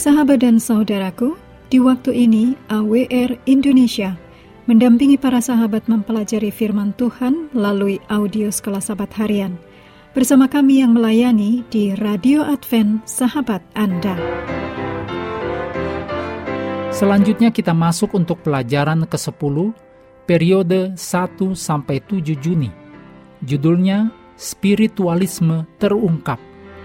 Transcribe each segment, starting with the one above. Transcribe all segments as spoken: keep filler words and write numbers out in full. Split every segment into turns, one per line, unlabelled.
Sahabat dan saudaraku, di waktu ini A W R Indonesia mendampingi para sahabat mempelajari firman Tuhan melalui audio Sekolah Sahabat Harian. Bersama kami yang melayani di Radio Advent Sahabat Anda.
Selanjutnya kita masuk untuk pelajaran kesepuluh, periode satu sampai tujuh Juni. Judulnya Spiritualisme Terungkap.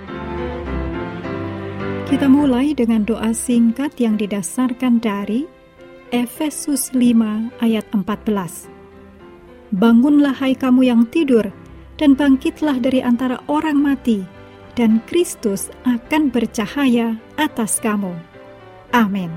Kita mulai dengan doa singkat yang didasarkan dari Efesus lima ayat empat belas. Bangunlah hai kamu yang tidur, dan bangkitlah dari antara orang mati, dan Kristus akan bercahaya atas kamu. Amin.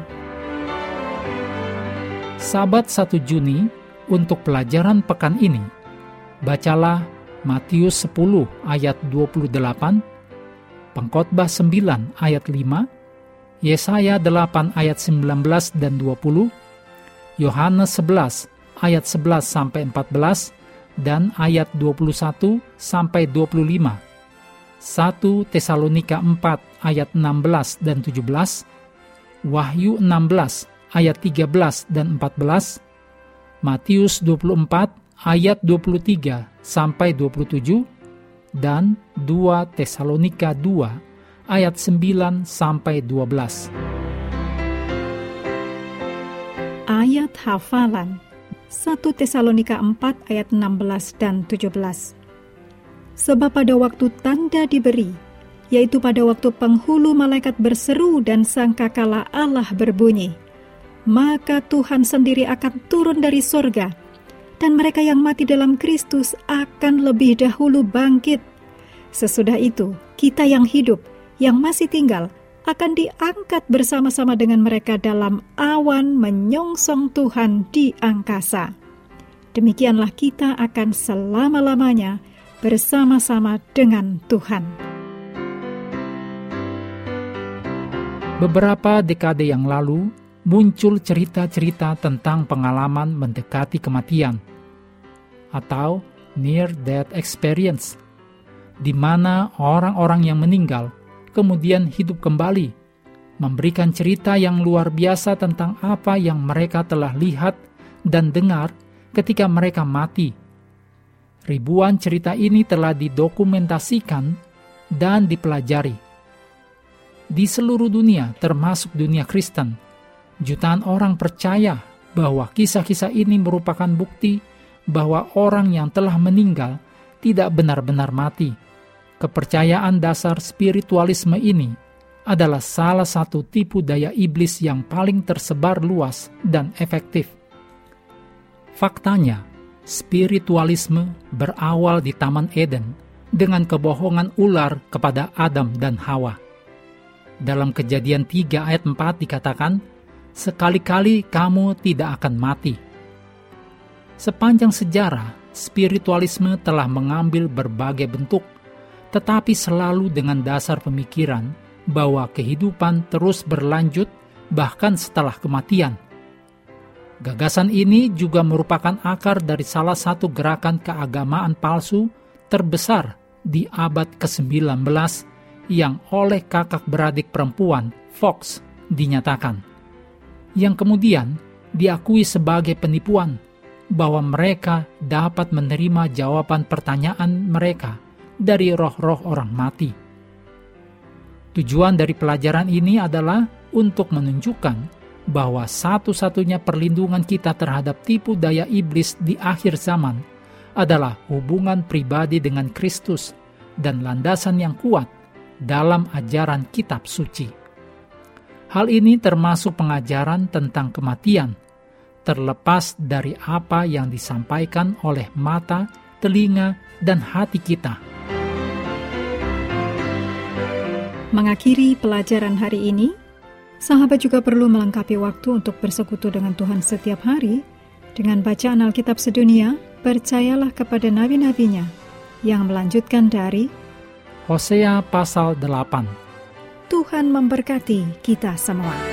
Sabat satu Juni, untuk pelajaran pekan ini, bacalah Matius sepuluh ayat dua puluh delapan, Pengkhotbah sembilan ayat lima, Yesaya delapan ayat sembilan belas dan dua puluh, Yohanes sebelas ayat sebelas sampai empat belas, dan ayat dua puluh satu sampai dua puluh lima, satu Tesalonika empat ayat enam belas dan tujuh belas, Wahyu enam belas ayat tiga belas dan empat belas, Matius dua puluh empat ayat dua puluh tiga sampai dua puluh tujuh, dan dua Tesalonika dua ayat sembilan sampai dua belas.
Ayat hafalan satu Tesalonika empat ayat enam belas dan tujuh belas. Sebab pada waktu tanda diberi, yaitu pada waktu penghulu malaikat berseru dan sangkakala Allah berbunyi, maka Tuhan sendiri akan turun dari sorga, dan mereka yang mati dalam Kristus akan lebih dahulu bangkit. Sesudah itu, kita yang hidup, yang masih tinggal, akan diangkat bersama-sama dengan mereka dalam awan menyongsong Tuhan di angkasa. Demikianlah kita akan selama-lamanya bersama-sama dengan Tuhan.
Beberapa dekade yang lalu, muncul cerita-cerita tentang pengalaman mendekati kematian atau near-death experience, di mana orang-orang yang meninggal kemudian hidup kembali, memberikan cerita yang luar biasa tentang apa yang mereka telah lihat dan dengar ketika mereka mati. Ribuan cerita ini telah didokumentasikan dan dipelajari. Di seluruh dunia, termasuk dunia Kristen, jutaan orang percaya bahwa kisah-kisah ini merupakan bukti bahwa orang yang telah meninggal tidak benar-benar mati. Kepercayaan dasar spiritualisme ini adalah salah satu tipu daya iblis yang paling tersebar luas dan efektif. Faktanya, spiritualisme berawal di Taman Eden dengan kebohongan ular kepada Adam dan Hawa. Dalam Kejadian tiga ayat empat dikatakan, sekali-kali kamu tidak akan mati. Sepanjang sejarah, spiritualisme telah mengambil berbagai bentuk, tetapi selalu dengan dasar pemikiran bahwa kehidupan terus berlanjut bahkan setelah kematian. Gagasan ini juga merupakan akar dari salah satu gerakan keagamaan palsu terbesar di abad kesembilan belas yang oleh kakak beradik perempuan Fox dinyatakan, yang kemudian diakui sebagai penipuan bahwa mereka dapat menerima jawaban pertanyaan mereka dari roh-roh orang mati. Tujuan dari pelajaran ini adalah untuk menunjukkan bahwa satu-satunya perlindungan kita terhadap tipu daya iblis di akhir zaman adalah hubungan pribadi dengan Kristus dan landasan yang kuat dalam ajaran kitab suci. Hal ini termasuk pengajaran tentang kematian, terlepas dari apa yang disampaikan oleh mata, telinga, dan hati kita.
Mengakhiri pelajaran hari ini, sahabat juga perlu melengkapi waktu untuk bersekutu dengan Tuhan setiap hari dengan bacaan Alkitab sedunia. Percayalah kepada nabi-nabinya yang melanjutkan dari
Hosea pasal delapan.
Tuhan memberkati kita semua.